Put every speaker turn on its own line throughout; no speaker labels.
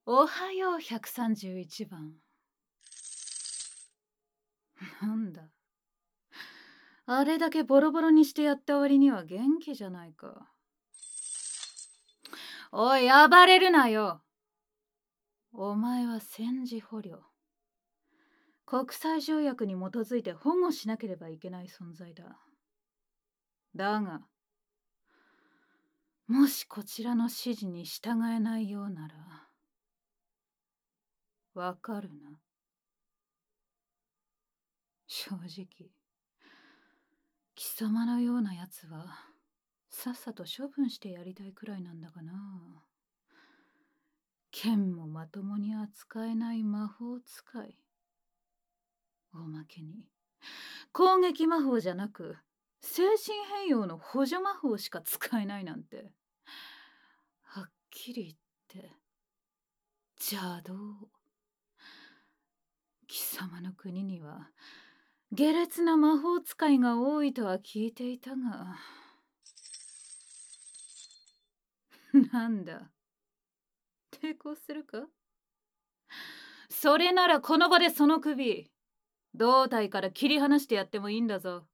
おはよう131番。なんだ、あれだけボロボロにしてやった割には元気じゃないか。おい、暴れるなよ。お前は戦時捕虜。国際条約に基づいて保護しなければいけない存在だ。だが、もしこちらの指示に従えないようなら、わかるな。正直、貴様のようなやつはさっさと処分してやりたいくらいなんだがな。剣もまともに扱えない魔法使い。おまけに攻撃魔法じゃなく精神変容の補助魔法しか使えないなんて、はっきり言って邪道。貴様の国には下劣な魔法使いが多いとは聞いていたが。なんだ、抵抗するか？それならこの場でその首胴体から切り離してやってもいいんだぞ。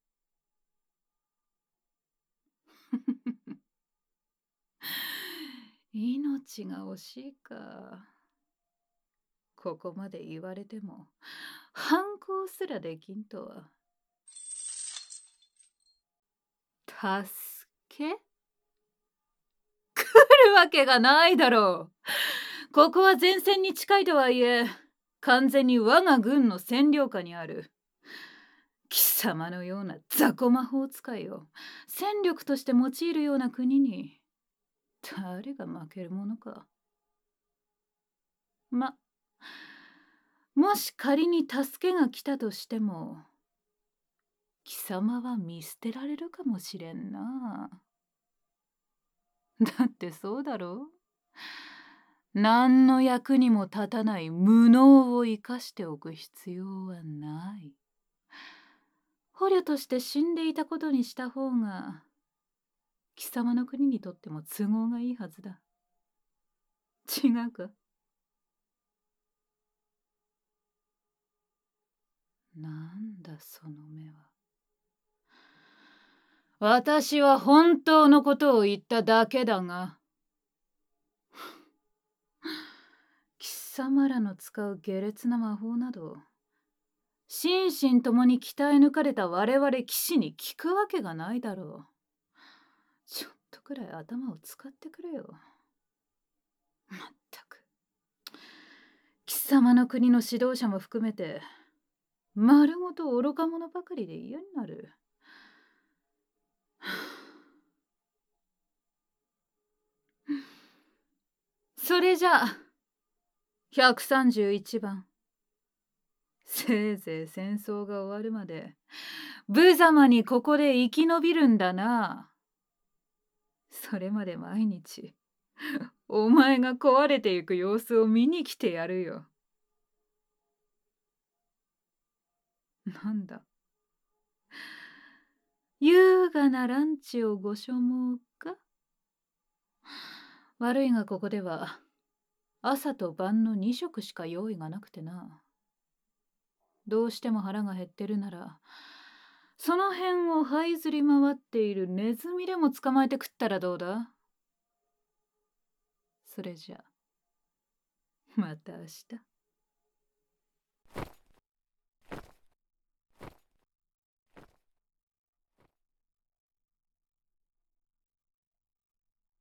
命が惜しいか。ここまで言われても反抗すらできんとは。助け？来るわけがないだろう。ここは前線に近いとはいえ完全に我が軍の占領下にある。貴様のような雑魚魔法使いを戦力として用いるような国に誰が負けるものか。もし仮に助けが来たとしても貴様は見捨てられるかもしれんな。だってそうだろう。何の役にも立たない無能を生かしておく必要はない。捕虜として死んでいたことにした方が貴様の国にとっても都合がいいはずだ。違うか？なんだその目は。私は本当のことを言っただけだが。貴様らの使う下劣な魔法など心身ともに鍛え抜かれた我々騎士に効くわけがないだろう。ちょっとくらい頭を使ってくれよ。まったく貴様の国の指導者も含めて丸ごと愚か者ばかりで嫌になる。それじゃあ131番、せいぜい戦争が終わるまで無様にここで生き延びるんだな。それまで毎日お前が壊れていく様子を見に来てやるよ。なんだ、優雅なランチをご所望か？悪いがここでは朝と晩の2食しか用意がなくてな。どうしても腹が減ってるならその辺を這いずり回っているネズミでも捕まえて食ったらどうだ？それじゃまた明日。